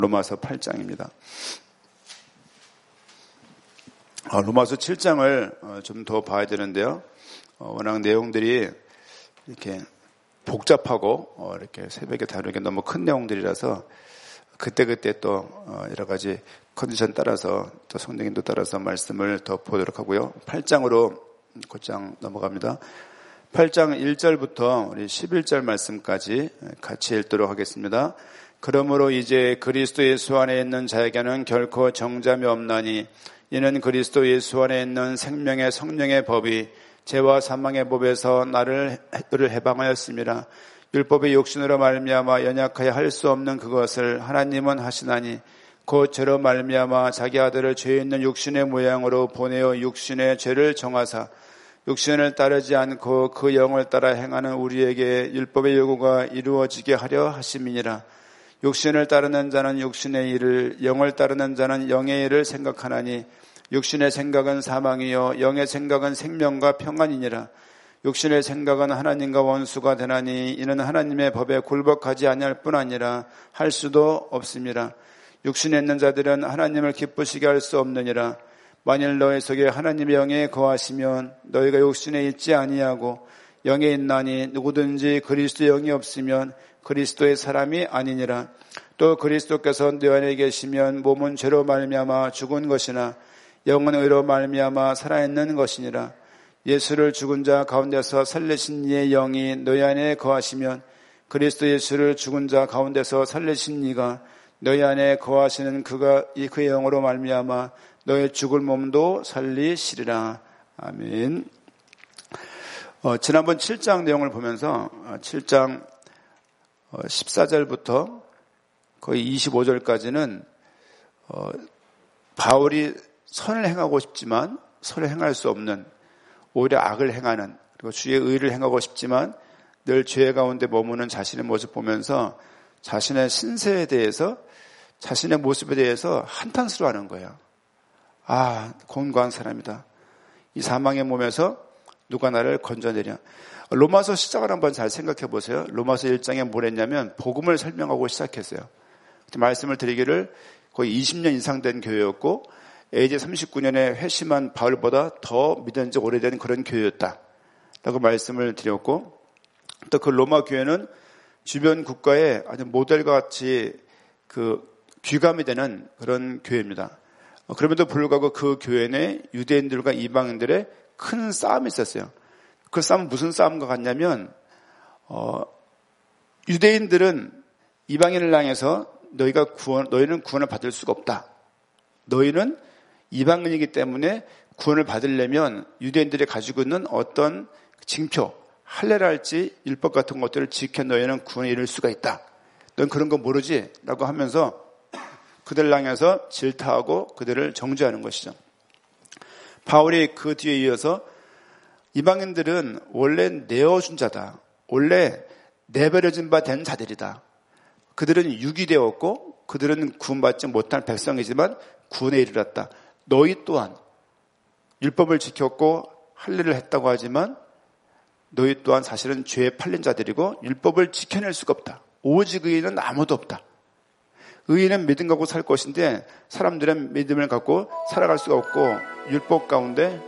로마서 8장입니다. 로마서 7장을 좀 더 봐야 되는데요. 워낙 내용들이 이렇게 복잡하고 이렇게 새벽에 다루기 너무 큰 내용들이라서 그때그때 또 여러 가지 컨디션 따라서 또 성령님도 따라서 말씀을 더 보도록 하고요. 8장으로 곧장 넘어갑니다. 8장 1절부터 우리 11절 말씀까지 같이 읽도록 하겠습니다. 그러므로 이제 그리스도 예수 안에 있는 자에게는 결코 정잠이 없나니 이는 그리스도 예수 안에 있는 생명의 성령의 법이 죄와 사망의 법에서 나를 해방하였습니다. 율법의 욕심으로 말미암아 연약하여 할 수 없는 그것을 하나님은 하시나니 곧 죄로 말미암아 자기 아들을 죄 있는 육신의 모양으로 보내어 육신의 죄를 정하사 육신을 따르지 않고 그 영을 따라 행하는 우리에게 율법의 요구가 이루어지게 하려 하심이니라. 육신을 따르는 자는 육신의 일을, 영을 따르는 자는 영의 일을 생각하나니 육신의 생각은 사망이요 영의 생각은 생명과 평안이니라. 육신의 생각은 하나님과 원수가 되나니 이는 하나님의 법에 굴복하지 아니할 뿐 아니라 할 수도 없음이라. 육신에 있는 자들은 하나님을 기쁘시게 할 수 없느니라. 만일 너희 속에 하나님의 영에 거하시면 너희가 욕심에 있지 아니하고 영에 있나니 누구든지 그리스도 영이 없으면 그리스도의 사람이 아니니라. 또 그리스도께서 너 안에 계시면 몸은 죄로 말미암아 죽은 것이나 영은 의로 말미암아 살아있는 것이니라. 예수를 죽은 자 가운데서 살리신 이의 영이 너희 안에 거하시면 그리스도 예수를 죽은 자 가운데서 살리신 이가 너희 안에 거하시는 그가 그의 영으로 말미암아 너의 죽을 몸도 살리시리라. 아멘. 지난번 7장 내용을 보면서 7장 14절부터 거의 25절까지는 바울이 선을 행하고 싶지만 선을 행할 수 없는 오히려 악을 행하는 그리고 주의 의를 행하고 싶지만 늘 죄 가운데 머무는 자신의 모습 보면서 자신의 신세에 대해서 자신의 모습에 대해서 한탄스러워하는 거예요. 아, 곤고한 사람이다. 이 사망의 몸에서 누가 나를 건져내랴. 로마서 시작을 한번 잘 생각해 보세요. 로마서 1장에 뭘 했냐면 복음을 설명하고 시작했어요. 말씀을 드리기를 거의 20년 이상 된 교회였고 AJ 39년에 회심한 바울보다 더 믿은 지 오래된 그런 교회였다 라고 말씀을 드렸고, 또 그 로마 교회는 주변 국가의 아주 모델과 같이 그 귀감이 되는 그런 교회입니다. 그럼에도 불구하고 그 교회 내 유대인들과 이방인들의 큰 싸움이 있었어요. 그 싸움은 무슨 싸움과 같냐면 유대인들은 이방인을 향해서 너희는 구원을 받을 수가 없다. 너희는 이방인이기 때문에 구원을 받으려면 유대인들이 가지고 있는 어떤 징표, 할례랄지 율법 같은 것들을 지켜 너희는 구원에 이를 수가 있다. 넌 그런 거 모르지? 라고 하면서 그들을 향해서 질타하고 그들을 정죄하는 것이죠. 바울이 그 뒤에 이어서 이방인들은 원래 내어준 자다. 원래 내버려진 바 된 자들이다. 그들은 유기되었고 그들은 구원받지 못한 백성이지만 구원에 이르렀다. 너희 또한 율법을 지켰고 할례를 했다고 하지만 너희 또한 사실은 죄에 팔린 자들이고 율법을 지켜낼 수가 없다. 오직 의인은 아무도 없다. 의인은 믿음 갖고 살 것인데 사람들은 믿음을 갖고 살아갈 수가 없고 율법 가운데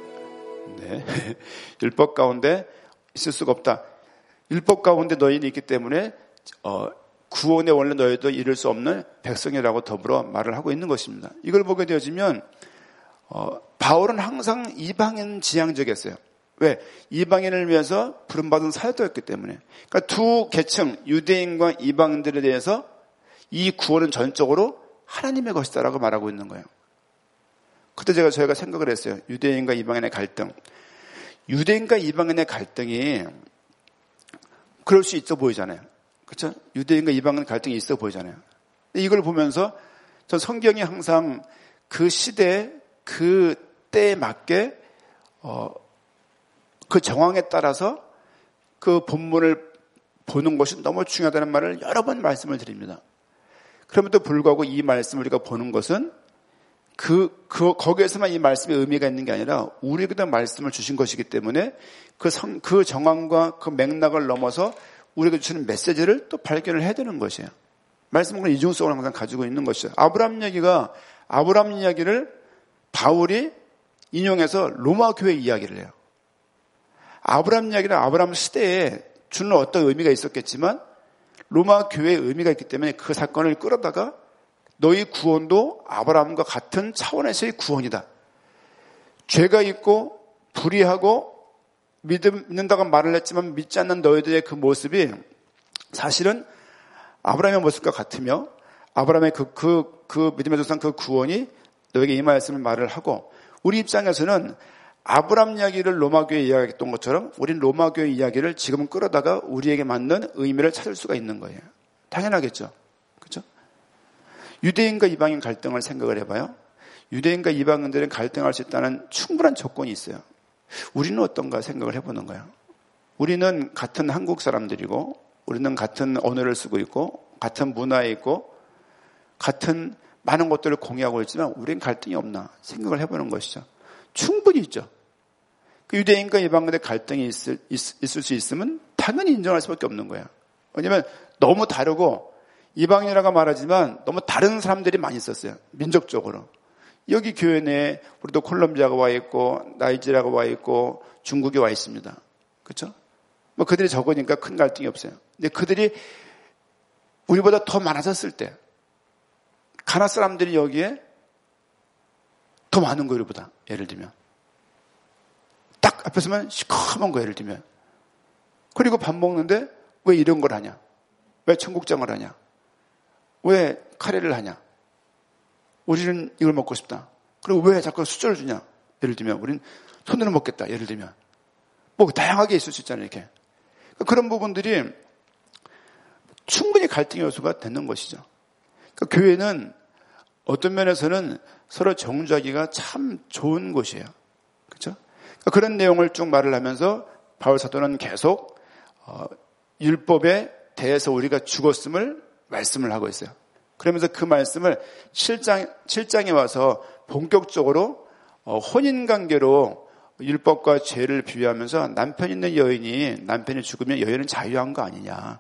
있을 수가 없다. 율법 가운데 너희는 있기 때문에 구원에 원래 너희도 이룰 수 없는 백성이라고 더불어 말을 하고 있는 것입니다. 이걸 보게 되어지면 바울은 항상 이방인 지향적이었어요. 왜? 이방인을 위해서 부름받은 사역자였기 때문에. 그러니까 두 계층, 유대인과 이방인들에 대해서 이 구원은 전적으로 하나님의 것이다라고 말하고 있는 거예요. 그때 저희가 생각을 했어요. 유대인과 이방인의 갈등. 유대인과 이방인의 갈등이 그럴 수 있어 보이잖아요. 그렇죠? 유대인과 이방인 갈등이 있어 보이잖아요. 이걸 보면서 전 성경이 항상 그 시대, 그 때에 맞게 그 정황에 따라서 그 본문을 보는 것이 너무 중요하다는 말을 여러 번 말씀을 드립니다. 그럼에도 불구하고 이 말씀을 우리가 보는 것은 거기에서만 이 말씀의 의미가 있는 게 아니라 우리에게도 말씀을 주신 것이기 때문에 그 정황과 그 맥락을 넘어서 우리에게 주시는 메시지를 또 발견을 해야 되는 것이에요. 말씀은 이중성을 항상 가지고 있는 것이죠. 아브라함 이야기를 바울이 인용해서 로마 교회 이야기를 해요. 아브라함 이야기는 아브라함 시대에 주는 어떤 의미가 있었겠지만 로마 교회의 의미가 있기 때문에 그 사건을 끌어다가 너희 구원도 아브라함과 같은 차원에서의 구원이다. 죄가 있고 불의하고 믿는다고 말을 했지만 믿지 않는 너희들의 그 모습이 사실은 아브라함의 모습과 같으며 아브라함의 그 믿음의 조상 그 구원이 너에게 임하였음을 말을 하고 우리 입장에서는 아브라함 이야기를 로마교회 이야기했던 것처럼 우리는 로마교회 이야기를 지금 끌어다가 우리에게 맞는 의미를 찾을 수가 있는 거예요. 당연하겠죠. 그렇죠? 유대인과 이방인 갈등을 생각을 해봐요. 유대인과 이방인들은 갈등할 수 있다는 충분한 조건이 있어요. 우리는 어떤가 생각을 해보는 거예요. 우리는 같은 한국 사람들이고 우리는 같은 언어를 쓰고 있고 같은 문화에 있고 같은 많은 것들을 공유하고 있지만 우리는 갈등이 없나 생각을 해보는 것이죠. 충분히 있죠. 그 유대인과 이방인의 갈등이 있을 수 있으면 당연히 인정할 수밖에 없는 거예요. 왜냐하면 너무 다르고 이방인이라고 말하지만 너무 다른 사람들이 많이 있었어요. 민족적으로. 여기 교회 내에 우리도 콜롬비아가 와 있고 나이지리아가 와 있고 중국이 와 있습니다. 그렇죠? 뭐 그들이 적으니까 큰 갈등이 없어요. 근데 그들이 우리보다 더 많아졌을 때 가나 사람들이 여기에 더 많은 거 우리보다 예를 들면 딱 앞에 서면 시커먼 거 예를 들면 그리고 밥 먹는데 왜 이런 걸 하냐? 왜 청국장을 하냐? 왜 카레를 하냐? 우리는 이걸 먹고 싶다. 그리고 왜 자꾸 수저를 주냐? 예를 들면 우리는 손으로 먹겠다. 예를 들면 뭐 다양하게 있을 수 있잖아요. 이렇게 그런 부분들이 충분히 갈등의 요소가 되는 것이죠. 그러니까 교회는 어떤 면에서는 서로 정주하기가 참 좋은 곳이에요. 그렇죠? 그러니까 그런 내용을 쭉 말을 하면서 바울 사도는 계속 율법에 대해서 우리가 죽었음을 말씀을 하고 있어요. 그러면서 그 말씀을 7장에 와서 본격적으로 혼인관계로 율법과 죄를 비유하면서 남편 있는 여인이 남편이 죽으면 여인은 자유한 거 아니냐.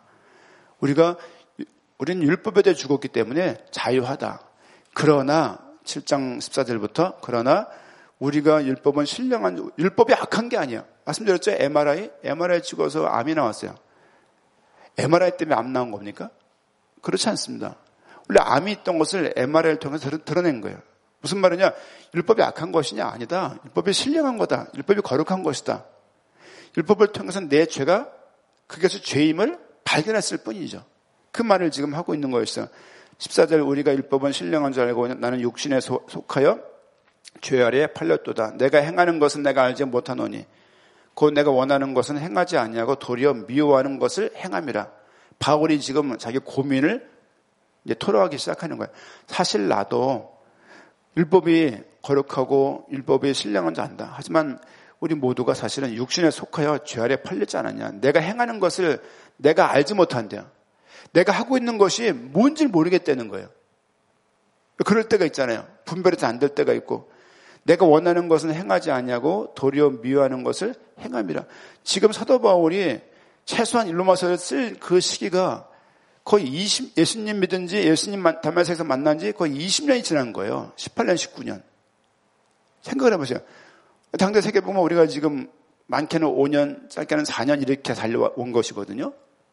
우리는 율법에 대해 죽었기 때문에 자유하다. 그러나 7장 14절부터 그러나 우리가 율법이 악한 게 아니야. 말씀드렸죠? MRI 찍어서 암이 나왔어요. MRI 때문에 암 나온 겁니까? 그렇지 않습니다. 원래 암이 있던 것을 MRI를 통해서 드러낸 거예요. 무슨 말이냐? 율법이 악한 것이냐? 아니다. 율법이 신령한 거다. 율법이 거룩한 것이다. 율법을 통해서 내 죄가 그것이 죄임을 발견했을 뿐이죠. 그 말을 지금 하고 있는 거였어요. 14절 우리가 율법은 신령한 줄 알고 나는 육신에 속하여 죄 아래에 팔렸도다. 내가 행하는 것은 내가 알지 못하노니 곧 내가 원하는 것은 행하지 아니하고 도리어 미워하는 것을 행함이라. 바울이 지금 자기 고민을 이제 토로하기 시작하는 거예요. 사실 나도 율법이 거룩하고 율법이 신령한 줄 안다. 하지만 우리 모두가 사실은 육신에 속하여 죄 아래 팔렸지 않았냐. 내가 행하는 것을 내가 알지 못한대요. 내가 하고 있는 것이 뭔지 모르겠다는 거예요. 그럴 때가 있잖아요. 분별이 안 될 때가 있고 내가 원하는 것은 행하지 아니하고 도리어 미워하는 것을 행함이라. 지금 사도 바울이 최소한 로마서를 쓸 그 시기가 거의 예수님 믿은 지 예수님 다메섹에서 만난 지 거의 20년이 지난 거예요. 18년, 19년. 생각을 해보세요. 당대 세계보면 우리가 지금 많게는 5년, 짧게는 4년 이렇게 달려온 것이거든요.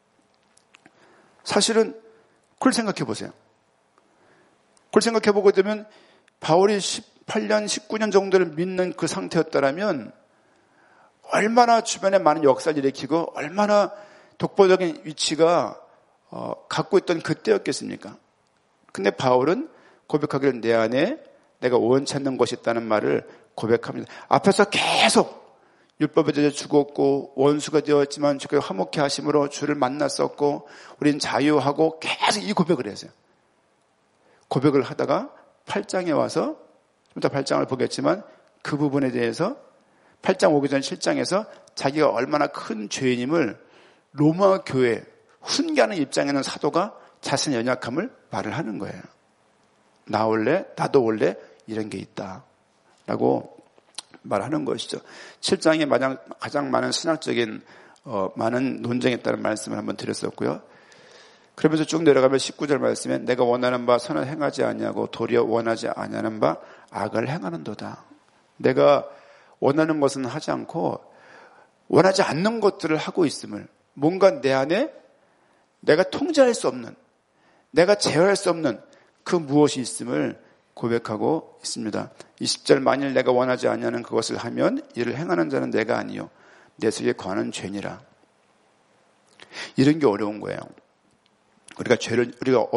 사실은 그걸 생각해 보세요. 그걸 생각해 보게 되면 바울이 18년, 19년 정도를 믿는 그 상태였다라면 얼마나 주변에 많은 역사를 일으키고 얼마나 독보적인 위치가 갖고 있던 그때였겠습니까? 근데 바울은 고백하기를 내 안에 내가 원 찾는 것이 있다는 말을 고백합니다. 앞에서 계속 율법에 대해 죽었고 원수가 되었지만 주께 화목케 하심으로 주를 만났었고 우린 자유하고 계속 이 고백을 했어요. 고백을 하다가 8장에 와서 좀 이따 8장을 보겠지만 그 부분에 대해서 8장 오기 전 7장에서 자기가 얼마나 큰 죄인임을 로마 교회 훈계하는 입장에는 사도가 자신의 연약함을 말을 하는 거예요. 나도 원래 이런 게 있다 라고 말하는 것이죠. 7장에 가장 많은 신학적인 많은 논쟁이 있다는 말씀을 한번 드렸었고요. 그러면서 쭉 내려가면 19절 말씀에 내가 원하는 바 선을 행하지 아니하고 도리어 원하지 아니하는 바 악을 행하는도다. 내가 원하는 것은 하지 않고 원하지 않는 것들을 하고 있음을, 뭔가 내 안에 내가 통제할 수 없는, 내가 제어할 수 없는 그 무엇이 있음을 고백하고 있습니다. 20절 만일 내가 원하지 아니하는 그것을 하면 이를 행하는 자는 내가 아니요 내 속에 관한 죄니라. 이런 게 어려운 거예요. 우리가 죄를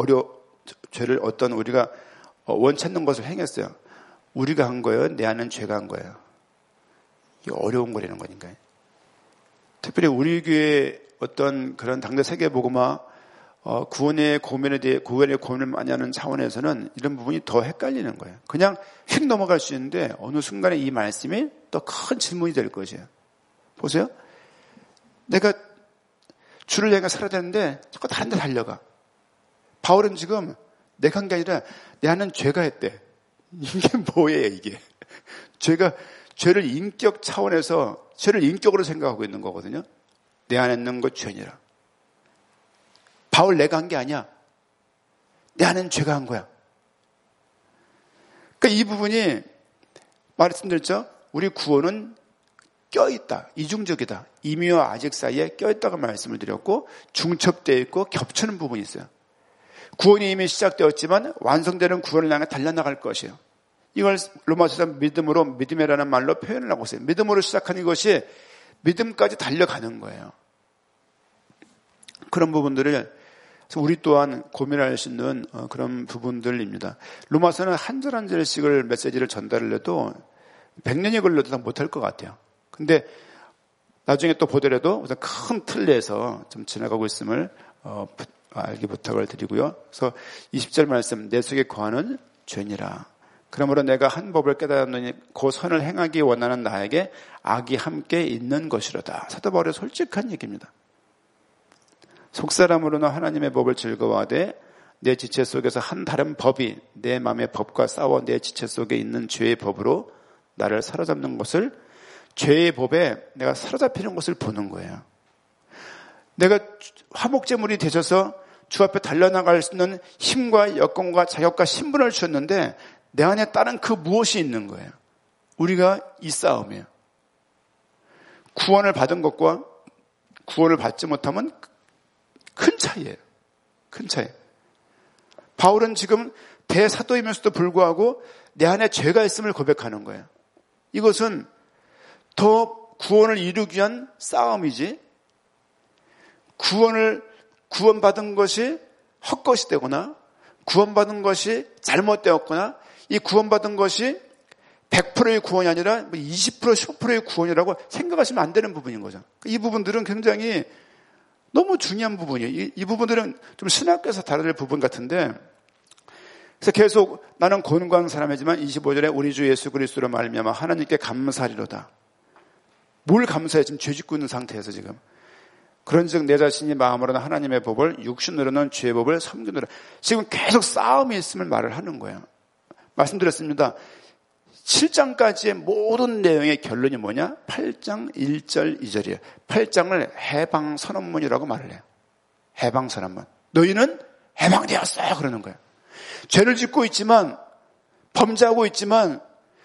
우리가 원치 않는 것을 행했어요. 우리가 한 거예요? 내 안은 죄가 한 거예요? 이게 어려운 거라는 거니까요. 특별히 우리 교회 어떤 그런 당대 세계복음화 구원의 고민을 많이 하는 차원에서는 이런 부분이 더 헷갈리는 거예요. 그냥 휙 넘어갈 수 있는데 어느 순간에 이 말씀이 또 큰 질문이 될 것이에요. 보세요. 내가 주를 향해 살아야 되는데 자꾸 다른 데 달려가. 바울은 지금 내가 한 게 아니라 내 안은 죄가 했대. 이게 뭐예요, 이게? 죄를 인격 차원에서 죄를 인격으로 생각하고 있는 거거든요. 내 안에 있는 것 죄니라. 바울 내가 한 게 아니야. 내 안에는 죄가 한 거야. 그러니까 이 부분이 말씀드렸죠. 우리 구원은 껴있다. 이중적이다. 이미와 아직 사이에 껴있다고 말씀을 드렸고 중첩되어 있고 겹치는 부분이 있어요. 구원이 이미 시작되었지만 완성되는 구원을 향해 달려나갈 것이에요. 이걸 로마서에서 믿음이라는 말로 표현을 하고 있어요. 믿음으로 시작한 이것이 믿음까지 달려가는 거예요. 그런 부분들을 우리 또한 고민할 수 있는 그런 부분들입니다. 로마서는 한 절 한 절씩을 메시지를 전달을 해도 100년이 걸려도 다 못할 것 같아요. 근데 나중에 또 보더라도 우선 큰 틀 내에서 좀 지나가고 있음을 알기 부탁을 드리고요. 그래서 20절 말씀, 내 속에 거하는 죄니라. 그러므로 내가 한 법을 깨달았느니 그 선을 행하기 원하는 나에게 악이 함께 있는 것이로다. 사도 바울의 솔직한 얘기입니다. 속사람으로는 하나님의 법을 즐거워하되 내 지체 속에서 한 다른 법이 내 마음의 법과 싸워 내 지체 속에 있는 죄의 법으로 나를 사로잡는 것을, 죄의 법에 내가 사로잡히는 것을 보는 거예요. 내가 화목제물이 되셔서 주 앞에 달려나갈 수 있는 힘과 여건과 자격과 신분을 주셨는데 내 안에 따른 그 무엇이 있는 거예요. 우리가 이 싸움이에요. 구원을 받은 것과 구원을 받지 못하면 큰 차이예요. 큰 차이. 바울은 지금 대사도이면서도 불구하고 내 안에 죄가 있음을 고백하는 거예요. 이것은 더 구원을 이루기 위한 싸움이지, 구원받은 것이 헛것이 되거나 구원받은 것이 잘못되었거나 이 구원받은 것이 100%의 구원이 아니라 20%, 15%의 구원이라고 생각하시면 안 되는 부분인 거죠. 이 부분들은 굉장히 너무 중요한 부분이에요. 이 부분들은 좀 신학교에서 다룰 부분 같은데, 그래서 계속 나는 곤고한 사람이지만 25절에 우리 주 예수 그리스도로 말미암아 하나님께 감사하리로다. 뭘 감사해? 지금 죄 짓고 있는 상태에서 지금. 그런즉 내 자신이 마음으로는 하나님의 법을, 육신으로는 죄의 법을 섬기노라. 지금 계속 싸움이 있음을 말을 하는 거예요. 말씀드렸습니다. 7장까지의 모든 내용의 결론이 뭐냐? 8장 1절 2절이에요. 8장을 해방선언문이라고 말을 해요. 해방선언문. 너희는 해방되었어요. 그러는 거예요. 죄를 짓고 있지만, 범죄하고 있지만,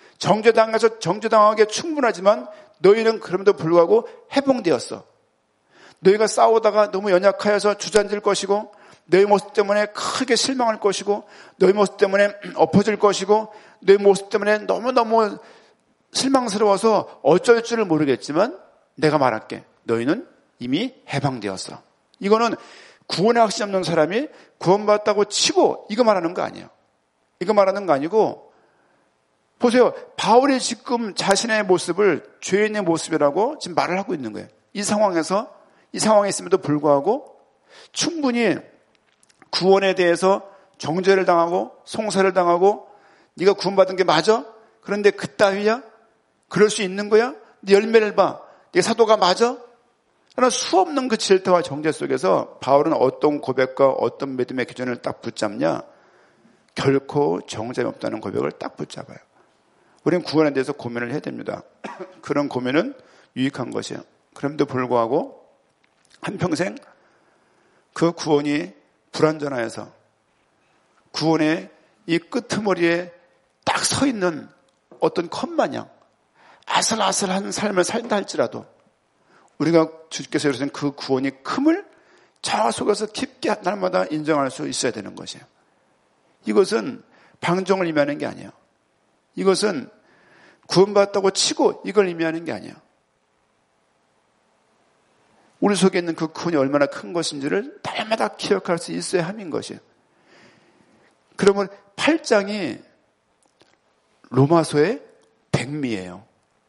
정죄당하기에 충분하지만 너희는 그럼에도 불구하고 해방되었어. 너희가 싸우다가 너무 연약하여서 주저앉을 것이고, 너희 모습 때문에 크게 실망할 것이고, 너희 모습 때문에 엎어질 것이고, 너희 모습 때문에 너무너무 실망스러워서 어쩔 줄을 모르겠지만 내가 말할게. 너희는 이미 해방되었어. 이거는 구원의 확신 없는 사람이 구원받았다고 치고 이거 말하는 거 아니에요. 이거 말하는 거 아니고, 보세요. 바울이 지금 자신의 모습을 죄인의 모습이라고 지금 말을 하고 있는 거예요. 이 상황에 있음에도 불구하고 충분히 구원에 대해서 정죄를 당하고 송사를 당하고 네가 구원받은 게 맞아? 그런데 그따위야? 그럴 수 있는 거야? 네 열매를 봐. 네 사도가 맞아? 그러나 수없는 그 질타와 정죄 속에서 바울은 어떤 고백과 어떤 믿음의 기준을 딱 붙잡냐? 결코 정죄가 없다는 고백을 딱 붙잡아요. 우리는 구원에 대해서 고민을 해야 됩니다. 그런 고민은 유익한 것이에요. 그럼에도 불구하고 한평생 그 구원이 불완전하여서 구원의 이 끄트머리에 딱 서 있는 어떤 컵마냥 아슬아슬한 삶을 살다 할지라도 우리가 주께서 이루신 그 구원이 큼을 저 속에서 깊게 날마다 인정할 수 있어야 되는 것이에요. 이것은 방종을 의미하는 게 아니에요. 이것은 구원받았다고 치고 이걸 의미하는 게 아니에요. 우리 속에 있는 그 구원이 얼마나 큰 것인지를 날마다 기억할 수 있어야 함인 것이에요. 그러면 8장이 로마서의 백미예요.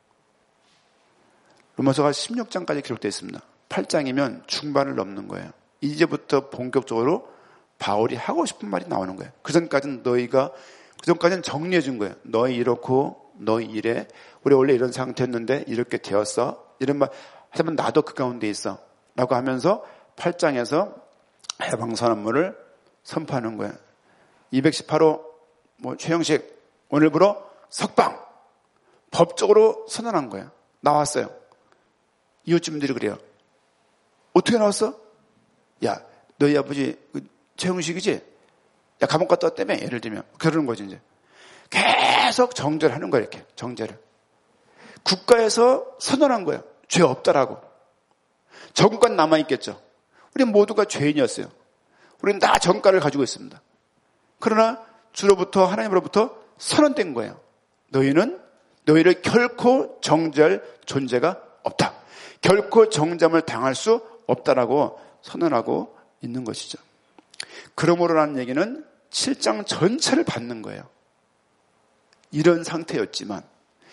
로마서가 16장까지 기록되어 있습니다. 8장이면 중반을 넘는 거예요. 이제부터 본격적으로 바울이 하고 싶은 말이 나오는 거예요. 그전까지는 정리해 준 거예요. 너희 이렇고 너희 이래. 우리 원래 이런 상태였는데 이렇게 되었어. 이런 말 하지만 나도 그 가운데 있어. 라고 하면서 8장에서 해방선언문을 선포하는 거예요. 218호 최형식 오늘부로 석방 법적으로 선언한 거예요. 나왔어요. 이웃집들이 그래요. 어떻게 나왔어? 야, 너희 아버지 최형식이지? 야, 감옥 갔다 왔다며? 예를 들면 그러는 거지 이제. 계속 정죄를 이렇게 정죄를. 국가에서 선언한 거예요. 죄 없다라고. 정권 남아있겠죠. 우리 모두가 죄인이었어요. 우리는 다 정가를 가지고 있습니다. 그러나 주로부터 하나님으로부터 선언된 거예요. 너희를 결코 정죄할 존재가 없다. 결코 정죄함을 당할 수 없다라고 선언하고 있는 것이죠. 그러므로라는 얘기는 7장 전체를 받는 거예요. 이런 상태지만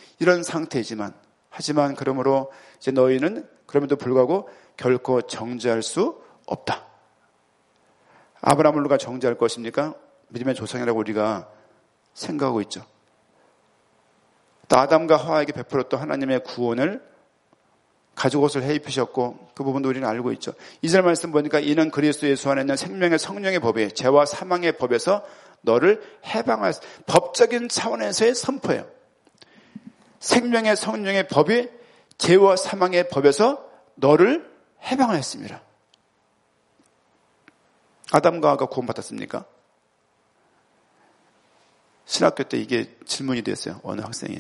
하지만 그러므로 이제 너희는 그럼에도 불구하고 결코 정죄할 수 없다. 아브라함을 누가 정죄할 것입니까? 믿음의 조상이라고 우리가 생각하고 있죠. 또 아담과 하와에게 베풀었던 하나님의 구원을 가죽옷을 해입히셨고 그 부분도 우리는 알고 있죠. 2절 말씀 보니까 이는 그리스도 예수 안에 있는 생명의 성령의 법이 죄와 사망의 법에서 너를 해방하였다. 법적인 차원에서의 선포예요. 생명의 성령의 법이 죄와 사망의 법에서 너를 해방하였습니다. 아담과 하와가 구원받았습니까? 신학교 때 이게 질문이 됐어요. 어느 학생이.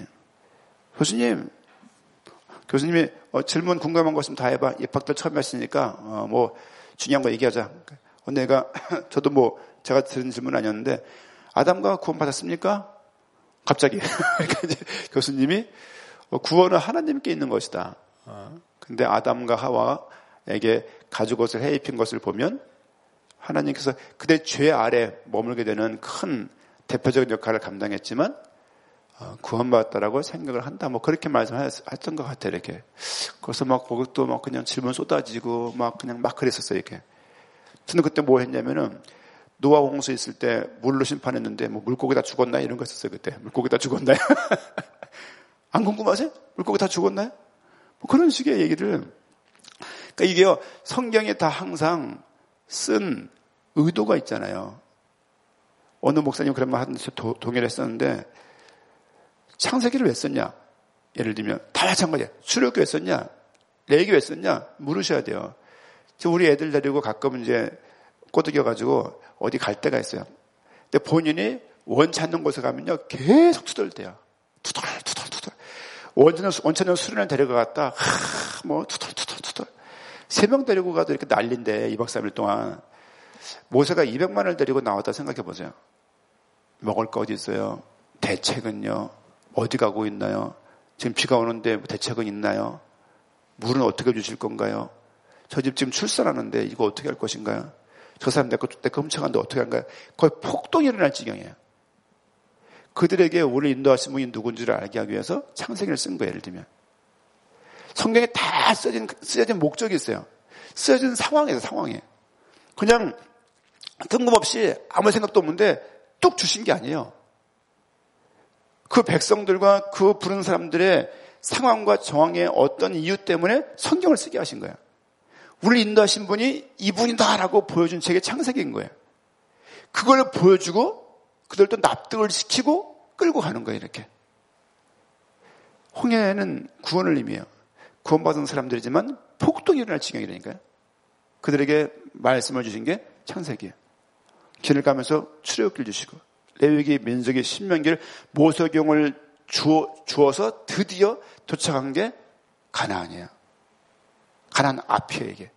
교수님이 질문 궁금한 거 있으면 다 해봐. 입학들 처음 했으니까 중요한 거 얘기하자. 내가 저도 제가 들은 질문 아니었는데 아담과 구원받았습니까? 갑자기 그러니까 이제 교수님이 구원은 하나님께 있는 것이다. 근데 아담과 하와에게 가죽옷을 해입힌 것을 보면 하나님께서 그대 죄 아래 머물게 되는 큰 대표적인 역할을 감당했지만 구원받았다라고 생각을 한다. 그렇게 말씀하셨던 것 같아요. 이렇게. 그래서 그것도 그냥 질문 쏟아지고 그냥 그랬었어요. 이렇게. 저는 그때 뭐 했냐면은 노아 홍수 있을 때 물로 심판했는데 물고기 다 죽었나 이런 거 했었어요. 그때 물고기 다 죽었나요? 안 궁금하세요? 물고기 다 죽었나요? 그런 식의 얘기를. 그러니까 이게요 성경에 다 항상 쓴 의도가 있잖아요. 어느 목사님 그런 말 하면서 동의를 했었는데 창세기를 왜 썼냐? 예를 들면 다 마찬가지야. 출애굽기 왜 썼냐? 레위기 왜 썼냐? 물으셔야 돼요. 우리 애들 데리고 가끔 이제 꼬드겨가지고 어디 갈 때가 있어요. 근데 본인이 원 찾는 곳에 가면요 계속 투덜대요. 투덜. 원천년 수련을 데려갔다. 투덜. 3명 데리고 가도 이렇게 난린데 2박 3일 동안 모세가 200만을 데리고 나왔다 생각해 보세요. 먹을 거 어디 있어요? 대책은요? 어디 가고 있나요? 지금 비가 오는데 대책은 있나요? 물은 어떻게 주실 건가요? 저 집 지금 출산하는데 이거 어떻게 할 것인가요? 저 사람 내 거 훔쳐가는데 어떻게 할까요? 거의 폭동이 일어날 지경이에요. 그들에게 우리를 인도하신 분이 누군지를 알게 하기 위해서 창세기를 쓴 거예요. 예를 들면 성경에 다 쓰여진 목적이 있어요. 쓰여진 상황이에요. 상황에 그냥 뜬금없이 아무 생각도 없는데 뚝 주신 게 아니에요. 그 백성들과 그 부른 사람들의 상황과 정황의 어떤 이유 때문에 성경을 쓰게 하신 거예요. 우리를 인도하신 분이 이분이다라고 보여준 책의 창세기인 거예요. 그걸 보여주고 그들도 납득을 시키고 끌고 가는 거예요. 이렇게. 홍해는 구원을 의미해요. 구원받은 사람들이지만 폭동이 일어날 지경이라니까요. 그들에게 말씀을 주신 게 창세기예요. 길을 가면서 출애굽기를 주시고 레위기, 민수기, 신명기를 모세경을 주어서 드디어 도착한 게 가나안이에요. 가나안 앞이에요, 이게.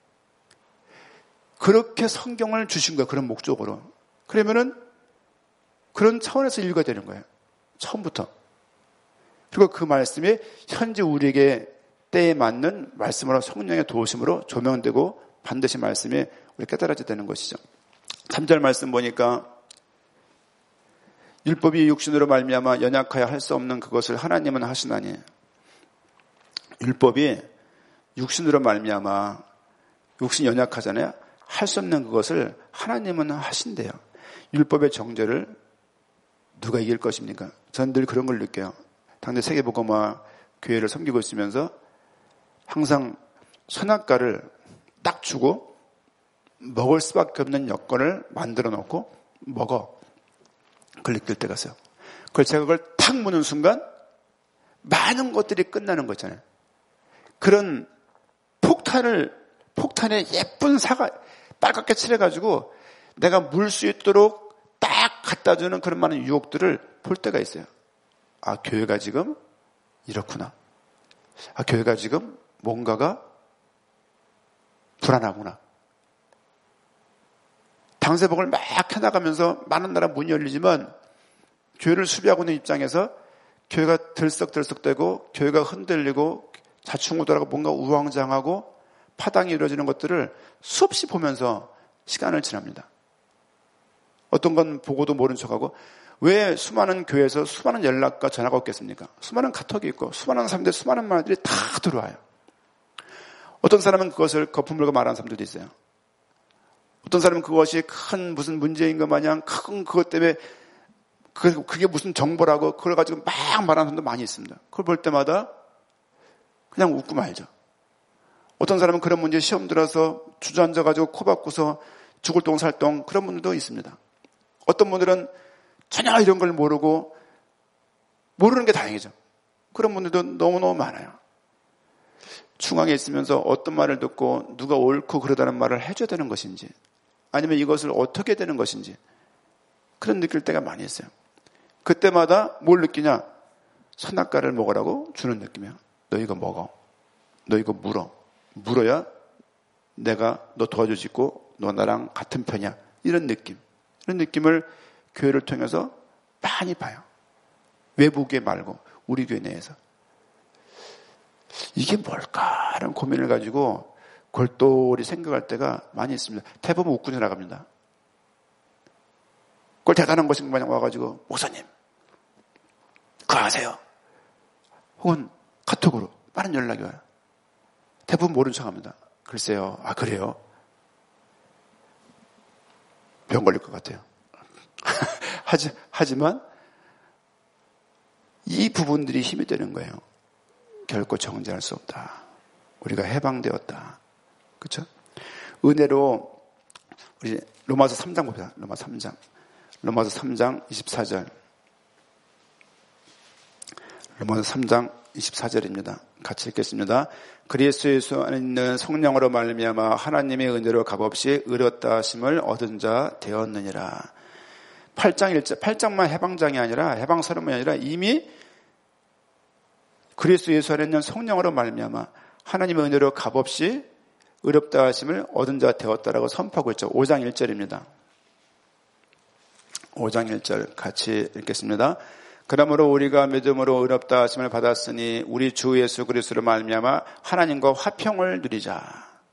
그렇게 성경을 주신 거예요. 그런 목적으로. 그러면은 그런 차원에서 읽어야 되는 거예요. 처음부터. 그리고 그 말씀이 현재 우리에게 때에 맞는 말씀으로 성령의 도우심으로 조명되고 반드시 말씀이 우리 깨달아져야 되는 것이죠. 3절 말씀 보니까 율법이 육신으로 말미암아 연약하여 할 수 없는 그것을 하나님은 하시나니. 율법이 육신으로 말미암아 육신이 연약하잖아요. 할 수 없는 그것을 하나님은 하신대요. 율법의 정죄를 누가 이길 것입니까? 저는 늘 그런 걸 느껴요. 당대 세계복음화 교회를 섬기고 있으면서 항상 선악과를 딱 주고 먹을 수밖에 없는 여건을 만들어 놓고 먹어. 그걸 느낄 때가 있어요. 그걸 제가 그걸 탁 무는 순간 많은 것들이 끝나는 거잖아요. 그런 폭탄에 예쁜 사과 빨갛게 칠해가지고 내가 물 수 있도록 딱 갖다 주는 그런 많은 유혹들을 볼 때가 있어요. 아, 교회가 지금 이렇구나. 아, 교회가 지금 뭔가가 불안하구나. 당세복을 막 해나가면서 많은 나라 문이 열리지만 교회를 수비하고 있는 입장에서 교회가 들썩들썩대고 교회가 흔들리고 자충우돌하고 뭔가 우왕좌왕하고 파당이 이루어지는 것들을 수없이 보면서 시간을 지납니다. 어떤 건 보고도 모른 척하고 왜 수많은 교회에서 수많은 연락과 전화가 없겠습니까? 수많은 카톡이 있고 수많은 사람들 수많은 말들이 다 들어와요. 어떤 사람은 그것을 거품 물고 말하는 사람들도 있어요. 어떤 사람은 그것이 큰 무슨 문제인 것 마냥 큰 그것 때문에 그게 무슨 정보라고 그걸 가지고 막 말하는 사람도 많이 있습니다. 그걸 볼 때마다 그냥 웃고 말죠. 어떤 사람은 그런 문제 시험 들어서 주저앉아가지고 코 박고서 죽을 똥 살 똥 그런 분들도 있습니다. 어떤 분들은 전혀 이런 걸 모르고 모르는 게 다행이죠. 그런 분들도 너무너무 많아요. 중앙에 있으면서 어떤 말을 듣고 누가 옳고 그러다는 말을 해줘야 되는 것인지 아니면 이것을 어떻게 되는 것인지 그런 느낄 때가 많이 있어요. 그때마다 뭘 느끼냐? 선악과를 먹으라고 주는 느낌이야. 너 이거 먹어. 너 이거 물어. 물어야 내가 너 도와주고 너 나랑 같은 편이야. 이런 느낌. 이런 느낌을 교회를 통해서 많이 봐요. 외부 교회 말고 우리 교회 내에서. 이게 뭘까라는 고민을 가지고 골똘히 생각할 때가 많이 있습니다. 대부분 웃고 지나갑니다. 그걸 대단한 것인 것 마냥 와가지고 목사님 그거 아세요? 혹은 카톡으로 많은 연락이 와요. 대부분 모른 척합니다. 글쎄요. 아 그래요? 병 걸릴 것 같아요. 하지만 이 부분들이 힘이 되는 거예요. 결코 정죄할 수 없다. 우리가 해방되었다. 그렇죠? 은혜로 우리 로마서 3장 봅시다. 로마서 3장 24절. 로마서 3장 24절입니다. 같이 읽겠습니다. 그리스도 예수 안에 있는 성령으로 말미암아 하나님의 은혜로 값없이 의롭다 하심을 얻은 자 되었느니라. 8장만 해방장이 아니라 해방서름이 아니라 이미 그리스도 예수 안에 있는 성령으로 말미암아 하나님의 은혜로 값없이 의롭다 하심을 얻은 자 되었다라고 선포하고 있죠. 5장 1절입니다. 5장 1절 같이 읽겠습니다. 그러므로 우리가 믿음으로 의롭다 하심을 받았으니 우리 주 예수 그리스도로 말미암아 하나님과 화평을 누리자.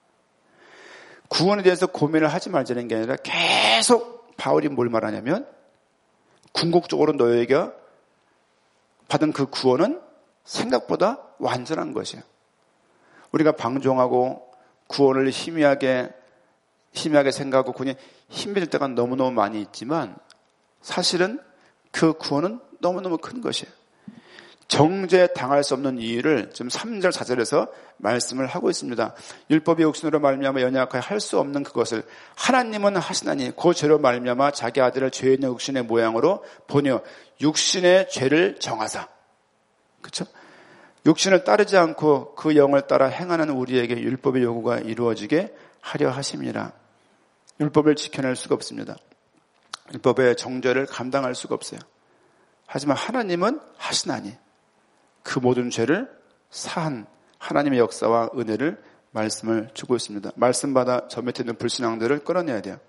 구원에 대해서 고민을 하지 말자는 게 아니라 계속 바울이 뭘 말하냐면 궁극적으로 너에게 받은 그 구원은 생각보다 완전한 것이에요. 우리가 방종하고 구원을 희미하게 생각하고 그냥 힘이 들 때가 너무너무 많이 있지만 사실은 그 구원은 너무너무 큰 것이에요. 정죄 당할 수 없는 이유를 지금 3절 4절에서 말씀을 하고 있습니다. 율법이 육신으로 말미암아 연약하여 할 수 없는 그것을 하나님은 하시나니 그 죄로 말미암아 자기 아들을 죄 있는 육신의 모양으로 보내어 육신의 죄를 정하사. 그렇죠? 육신을 따르지 않고 그 영을 따라 행하는 우리에게 율법의 요구가 이루어지게 하려 하심이라. 율법을 지켜낼 수가 없습니다. 율법의 정죄를 감당할 수가 없어요. 하지만 하나님은 하시나니 그 모든 죄를 사한 하나님의 역사와 은혜를 말씀을 주고 있습니다. 말씀 받아 저 밑에 있는 불신앙들을 끌어내야 돼요.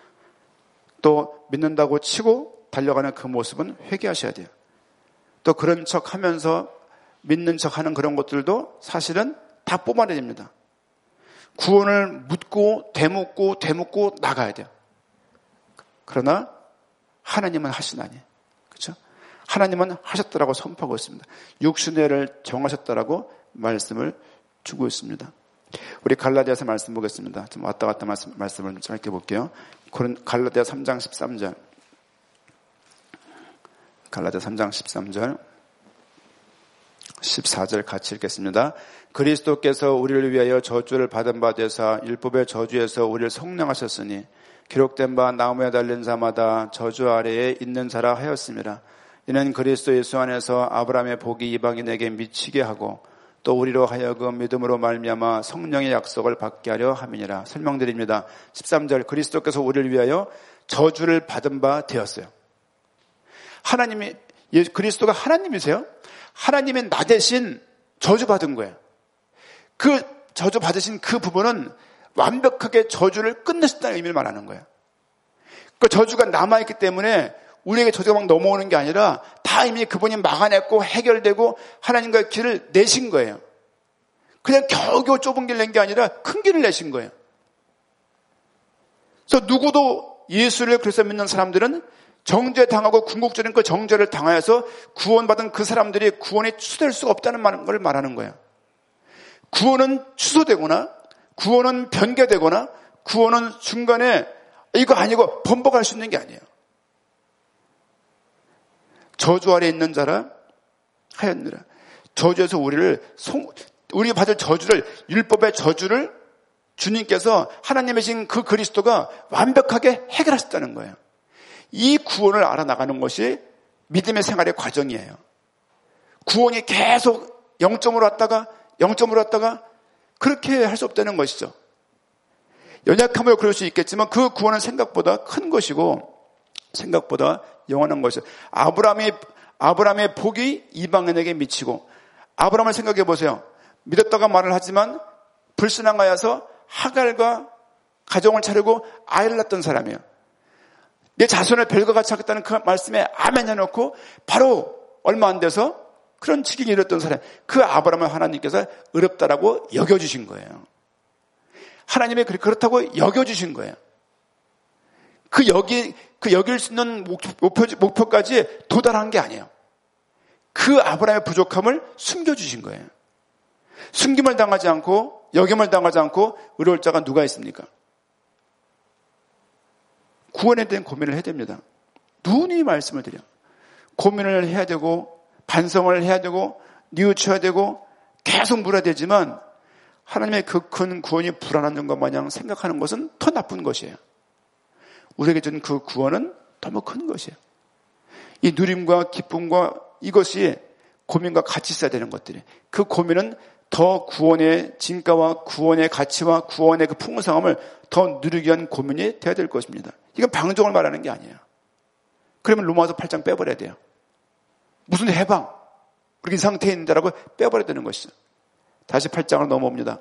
또 믿는다고 치고 달려가는 그 모습은 회개하셔야 돼요. 또 그런 척하면서 믿는 척하는 그런 것들도 사실은 다 뽑아내야 됩니다. 구원을 묻고 되묻고 나가야 돼요. 그러나 하나님은 하시나니, 그렇죠? 하나님은 하셨다라고 선포하고 있습니다. 육신회를 정하셨다라고 말씀을 주고 있습니다. 우리 갈라디아서 말씀 보겠습니다. 좀 왔다 갔다 말씀을 짧게 볼게요. 갈라디아 3장 13절. 갈라디아 3장 13절. 14절 같이 읽겠습니다. 그리스도께서 우리를 위하여 저주를 받은 바 되사 율법의 저주에서 우리를 속량하셨으니 기록된 바 나무에 달린 자마다 저주 아래에 있는 자라 하였습니다. 이는 그리스도 예수 안에서 아브라함의 복이 이방인에게 미치게 하고 또 우리로 하여금 믿음으로 말미암아 성령의 약속을 받게 하려 함이니라. 설명드립니다. 13절 그리스도께서 우리를 위하여 저주를 받은 바 되었어요. 하나님이 그리스도가 하나님이세요? 하나님의 나 대신 저주받은 거예요. 그 저주받으신 그 부분은 완벽하게 저주를 끝내셨다는 의미를 말하는 거예요. 그 저주가 남아있기 때문에 우리에게 저주가 막 넘어오는 게 아니라 다 이미 그분이 막아냈고 해결되고 하나님과의 길을 내신 거예요. 그냥 겨우겨우 좁은 길을 낸 게 아니라 큰 길을 내신 거예요. 그래서 누구도 예수를 그래서 믿는 사람들은 정죄당하고 궁극적인 그 정죄를 당하여서 구원받은 그 사람들이 구원이 취소될 수가 없다는 걸 말하는 거예요. 구원은 취소되거나 구원은 변개되거나 구원은 중간에 이거 아니고 번복할 수 있는 게 아니에요. 저주 아래 있는 자라 하였느라. 저주에서 우리 받을 저주를, 율법의 저주를 주님께서 하나님이신 그 그리스도가 완벽하게 해결하셨다는 거예요. 이 구원을 알아나가는 것이 믿음의 생활의 과정이에요. 구원이 계속 0점으로 왔다가 그렇게 할 수 없다는 것이죠. 연약하면 그럴 수 있겠지만 그 구원은 생각보다 큰 것이고 생각보다 영원한 것이죠. 아브라함의 복이 이방인에게 미치고, 아브라함을 생각해 보세요. 믿었다가 말을 하지만 불신앙하여서 하갈과 가정을 차리고 아이를 낳았던 사람이에요. 내 자손을 별과 같이 하겠다는 그 말씀에 아멘 해놓고 바로 얼마 안 돼서 그런 지경이 이뤘던 사람, 그 아브라함을 하나님께서 어렵다라고 여겨주신 거예요. 하나님이 그렇다고 여겨주신 거예요. 그 여길 수 있는 목표까지 도달한 게 아니에요. 그 아브라함의 부족함을 숨겨주신 거예요. 숨김을 당하지 않고 여김을 당하지 않고 의로울 자가 누가 있습니까? 구원에 대한 고민을 해야 됩니다. 누누이 말씀을 드려. 고민을 해야 되고 반성을 해야 되고 뉘우쳐야 되고 계속 물어야 되지만 하나님의 그 큰 구원이 불안한 것 마냥 생각하는 것은 더 나쁜 것이에요. 우리에게 준 그 구원은 너무 큰 것이에요. 이 누림과 기쁨과 이것이 고민과 같이 있어야 되는 것들이에요. 그 고민은 더 구원의 진가와 구원의 가치와 구원의 그 풍성함을 더 누리기 위한 고민이 되어야 될 것입니다. 이건 방종을 말하는 게 아니에요. 그러면 로마서 8장 빼버려야 돼요. 무슨 해방, 그렇게 이 상태에 있는다라고 빼버려야 되는 것이죠. 다시 8장으로 넘어옵니다.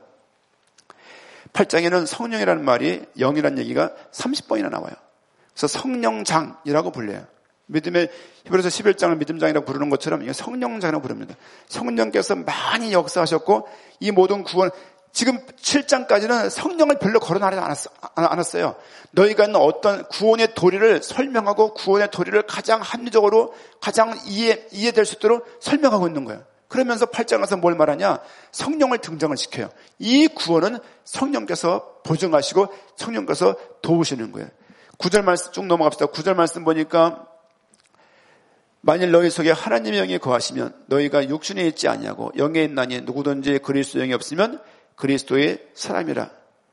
8장에는 성령이라는 말이, 영이라는 얘기가 30번이나 나와요. 그래서 성령장이라고 불려요. 믿음의 히브리서 11장을 믿음장이라고 부르는 것처럼 이게 성령장이라고 부릅니다. 성령께서 많이 역사하셨고 이 모든 구원, 지금 7장까지는 성령을 별로 거론하지 않았어요. 너희가 있는 어떤 구원의 도리를 설명하고 구원의 도리를 가장 합리적으로 가장 이해될 수 있도록 설명하고 있는 거예요. 그러면서 8장에서 뭘 말하냐? 성령을 등장을 시켜요. 이 구원은 성령께서 보증하시고 성령께서 도우시는 거예요. 9절 말씀 쭉 넘어갑시다. 9절 말씀 보니까 만일 너희 속에 하나님의 영이 거하시면 너희가 육신에 있지 아니하고 영에 있나니 누구든지 그리스도의 영이 없으면 그리스도의 사람이라.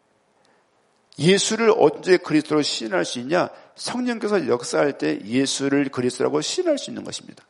예수를 언제 그리스도로 시인할 수 있냐? 성령께서 역사할 때 예수를 그리스도라고 시인할 수 있는 것입니다.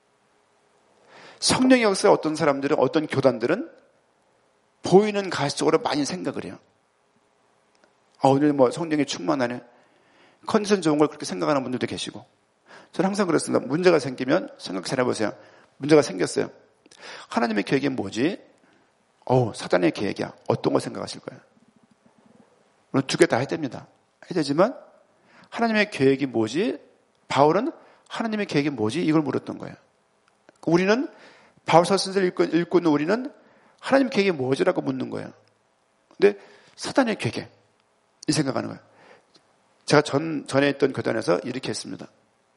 성령의 역사에 어떤 사람들은, 어떤 교단들은 보이는 가시적으로 많이 생각을 해요. 오늘 성령이 충만하네. 컨디션 좋은 걸 그렇게 생각하는 분들도 계시고, 저는 항상 그렇습니다. 문제가 생기면 생각 잘 해보세요. 문제가 생겼어요. 하나님의 계획이 뭐지? 사단의 계획이야. 어떤 걸 생각하실 거예요? 물론 두 개 다 해야 됩니다. 해야 되지만 하나님의 계획이 뭐지? 바울은 하나님의 계획이 뭐지? 이걸 물었던 거예요. 우리는 바울 서신서를 읽고 있는 우리는 하나님의 계획이 뭐지라고 묻는 거예요. 근데 사단의 계획, 이 생각하는 거예요. 제가 전에 있던 교단에서 이렇게 했습니다.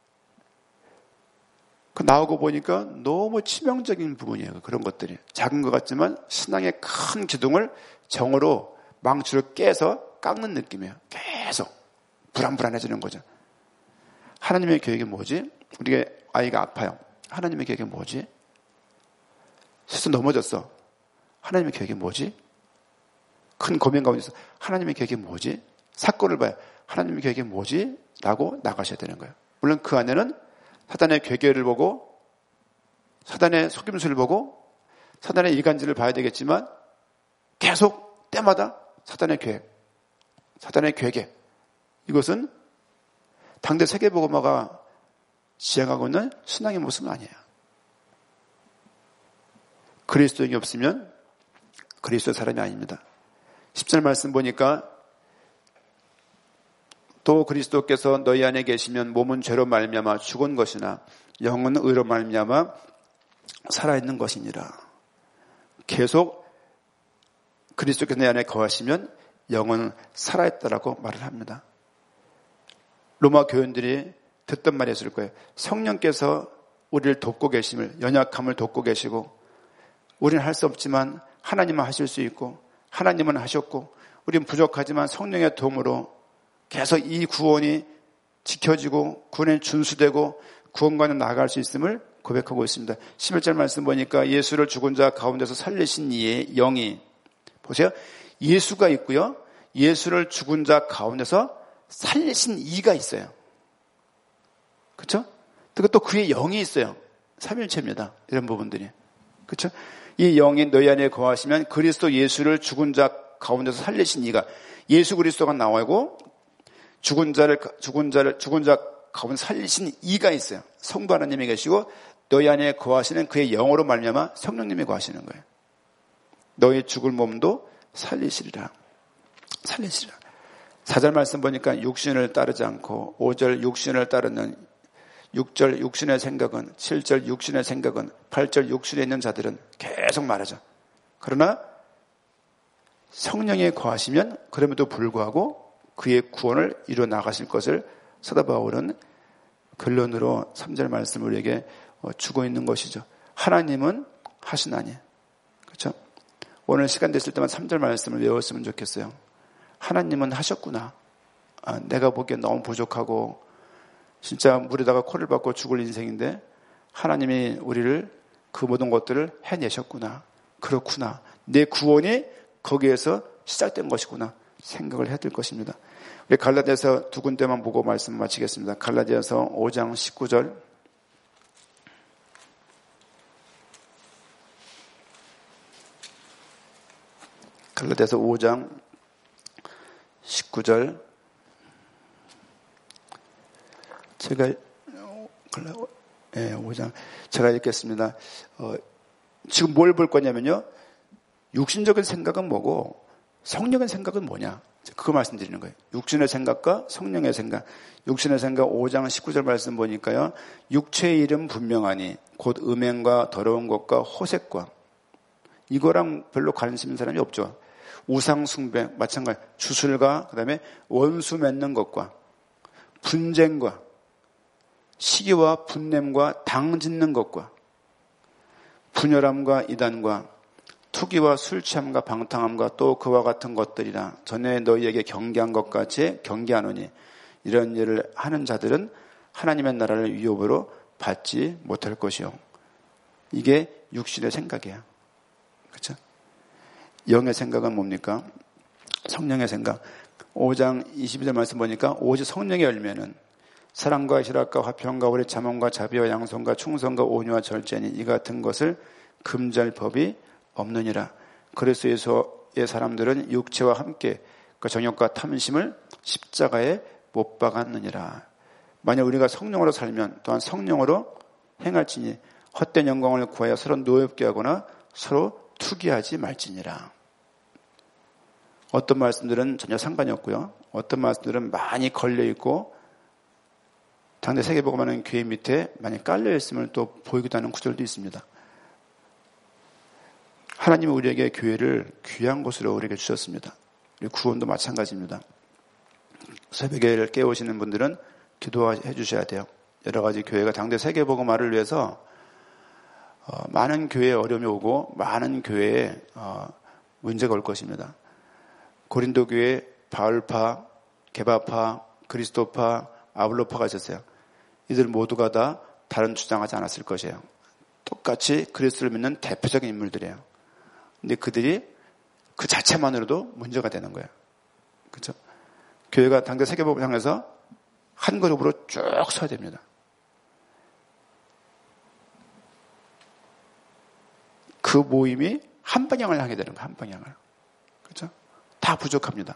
나오고 보니까 너무 치명적인 부분이에요. 그런 것들이. 작은 것 같지만 신앙의 큰 기둥을 정으로 망치로 깨서 깎는 느낌이에요. 계속 불안해지는 거죠. 하나님의 계획이 뭐지? 우리가 아이가 아파요. 하나님의 계획이 뭐지? 실수 넘어졌어. 하나님의 계획이 뭐지? 큰 고민 가운데 있어. 하나님의 계획이 뭐지? 사건을 봐요. 하나님의 계획이 뭐지? 라고 나가셔야 되는 거예요. 물론 그 안에는 사단의 괴계를 보고 사단의 속임수를 보고 사단의 이간질을 봐야 되겠지만 계속 때마다 사단의 계획, 사단의 괴계, 이것은 당대 세계복음화가 지향하고 있는 신앙의 모습은 아니에요. 그리스도인이 없으면 그리스도의 사람이 아닙니다. 10절 말씀 보니까 또 그리스도께서 너희 안에 계시면 몸은 죄로 말미암아 죽은 것이나 영은 의로 말미암아 살아있는 것이니라. 계속 그리스도께서 내 안에 거하시면 영은 살아있다라고 말을 합니다. 로마 교인들이 듣던 말이 있을 거예요. 성령께서 우리를 돕고 계심을, 연약함을 돕고 계시고 우리는 할 수 없지만 하나님은 하실 수 있고 하나님은 하셨고 우리는 부족하지만 성령의 도움으로 계속 이 구원이 지켜지고 구원에 준수되고 구원과는 나아갈 수 있음을 고백하고 있습니다. 11절 말씀 보니까 예수를 죽은 자 가운데서 살리신 이의 영이, 보세요. 예수가 있고요. 예수를 죽은 자 가운데서 살리신 이가 있어요. 그렇죠? 그리고 또 그의 영이 있어요. 삼일체입니다. 이런 부분들이. 그렇죠? 이 영이 너희 안에 거하시면 그리스도 예수를 죽은 자 가운데서 살리신 이가, 예수 그리스도가 나오고 죽은 자 가운데 살리신 이가 있어요. 성부 하나님이 계시고 너희 안에 거하시는 그의 영으로 말미암아 성령님이 거하시는 거예요. 너희 죽을 몸도 살리시리라. 4절 말씀 보니까 육신을 따르지 않고 5절 육신을 따르는 6절 육신의 생각은 7절 육신의 생각은 8절 육신에 있는 자들은 계속 말하죠. 그러나 성령에 거하시면 그럼에도 불구하고 그의 구원을 이루어 나가실 것을 사도 바울은 결론으로 3절 말씀을 우리에게 주고 있는 것이죠. 하나님은 하시나니. 그렇죠? 오늘 시간 됐을 때만 3절 말씀을 외웠으면 좋겠어요. 하나님은 하셨구나. 내가 보기엔 너무 부족하고 진짜 물에다가 코를 박고 죽을 인생인데 하나님이 우리를 그 모든 것들을 해내셨구나. 그렇구나. 내 구원이 거기에서 시작된 것이구나. 생각을 해야 될 것입니다. 우리 갈라디아서 두 군데만 보고 말씀 마치겠습니다. 갈라디아서 5장 19절. 갈라디아서 5장 19절. 제가 5장 제가 읽겠습니다. 지금 뭘 볼 거냐면요. 육신적인 생각은 뭐고 성령의 생각은 뭐냐. 그거 말씀드리는 거예요. 육신의 생각과 성령의 생각. 육신의 생각 5장 19절 말씀 보니까요. 육체의 일은 분명하니 곧 음행과 더러운 것과 호색과, 이거랑 별로 관심 있는 사람이 없죠. 우상 숭배 마찬가지, 주술과 그다음에 원수 맺는 것과 분쟁과 시기와 분냄과 당 짓는 것과 분열함과 이단과 투기와 술 취함과 방탕함과 또 그와 같은 것들이라 전에 너희에게 경계한 것 같이 경계하노니 이런 일을 하는 자들은 하나님의 나라를 위협으로 받지 못할 것이요. 이게 육신의 생각이에요. 그렇죠? 영의 생각은 뭡니까? 성령의 생각. 5장 22절 말씀 보니까 오직 성령의 열매는 사랑과 희락과 화평과 오래 참음과 자비와 양선과 충성과 온유와 절제니 이 같은 것을 금지할 법이 없느니라. 그리스도의 사람들은 육체와 함께 그 정욕과 탐심을 십자가에 못 박았느니라. 만약 우리가 성령으로 살면 또한 성령으로 행할지니 헛된 영광을 구하여 서로 노엽게 하거나 서로 투기하지 말지니라. 어떤 말씀들은 전혀 상관이 없고요. 어떤 말씀들은 많이 걸려있고 당대 세계복음하는 교회 밑에 많이 깔려있음을 또 보이기도 하는 구절도 있습니다. 하나님은 우리에게 교회를 귀한 곳으로 우리에게 주셨습니다. 우리 구원도 마찬가지입니다. 새벽에 깨우시는 분들은 기도해 주셔야 돼요. 여러 가지 교회가 당대 세계복음화를 위해서 많은 교회에 어려움이 오고 많은 교회에 문제가 올 것입니다. 고린도 교회 바울파, 게바파, 그리스도파, 아블로파가 있었어요. 이들 모두가 다 다른 주장하지 않았을 것이에요. 똑같이 그리스도를 믿는 대표적인 인물들이에요. 근데 그들이 그 자체만으로도 문제가 되는 거예요. 그렇죠? 교회가 당대 세계복음을 향해서 한 그룹으로 쭉 서야 됩니다. 그 모임이 한 방향을 향해 되는 거예요. 한 방향을. 그렇죠? 다 부족합니다.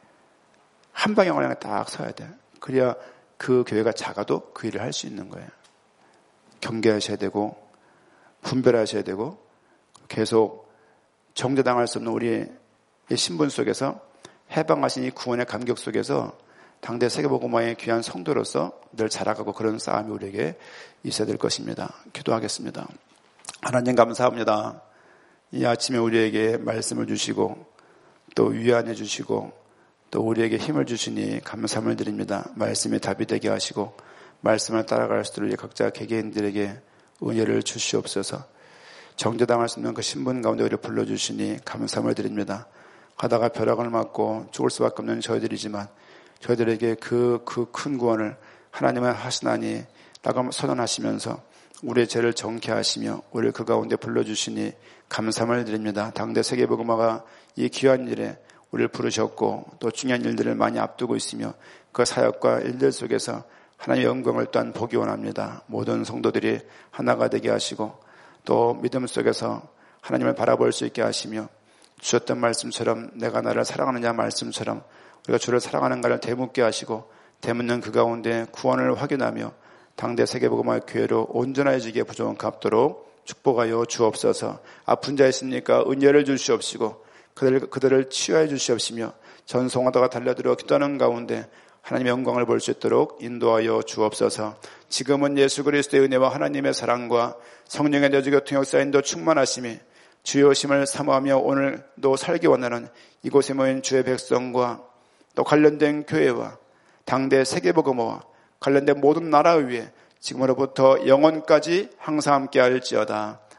한 방향을 향해 딱 서야 돼요. 그래야 그 교회가 작아도 그 일을 할 수 있는 거예요. 경계하셔야 되고 분별하셔야 되고 계속 정죄당할 수 없는 우리의 신분 속에서 해방하신 이 구원의 감격 속에서 당대 세계복음화의 귀한 성도로서 늘 자라가고 그런 싸움이 우리에게 있어야 될 것입니다. 기도하겠습니다. 하나님 감사합니다. 이 아침에 우리에게 말씀을 주시고 또 위안해 주시고 또 우리에게 힘을 주시니 감사함을 드립니다. 말씀이 답이 되게 하시고 말씀을 따라갈 수 있도록 각자 개개인들에게 은혜를 주시옵소서. 정죄당할 수 없는 그 신분 가운데 우리를 불러주시니 감사함을 드립니다. 가다가 벼락을 맞고 죽을 수밖에 없는 저희들이지만 저희들에게 그 큰 구원을 하나님은 하시나니 라고 선언하시면서 우리의 죄를 정케 하시며 우리를 그 가운데 불러주시니 감사함을 드립니다. 당대 세계복음화가 이 귀한 일에 우리를 부르셨고 또 중요한 일들을 많이 앞두고 있으며 그 사역과 일들 속에서 하나님의 영광을 또한 보기 원합니다. 모든 성도들이 하나가 되게 하시고 또 믿음 속에서 하나님을 바라볼 수 있게 하시며 주셨던 말씀처럼 내가 나를 사랑하느냐 말씀처럼 우리가 주를 사랑하는가를 되묻게 하시고 되묻는 그 가운데 구원을 확인하며 당대 세계복음화의 교회로 온전해지기에 부족한 값도록 축복하여 주옵소서. 아픈 자 있습니까? 은혜를 주시옵시고 그들을 치유해 주시옵시며 전송하다가 달려들어 기도하는 가운데 하나님의 영광을 볼 수 있도록 인도하여 주옵소서. 지금은 예수 그리스도의 은혜와 하나님의 사랑과 성령의 내주교통 역사인도 충만하심이 주여심을 사모하며 오늘도 살기 원하는 이곳에 모인 주의 백성과 또 관련된 교회와 당대 세계복음화와 관련된 모든 나라 위에 지금으로부터 영원까지 항상 함께 할지어다.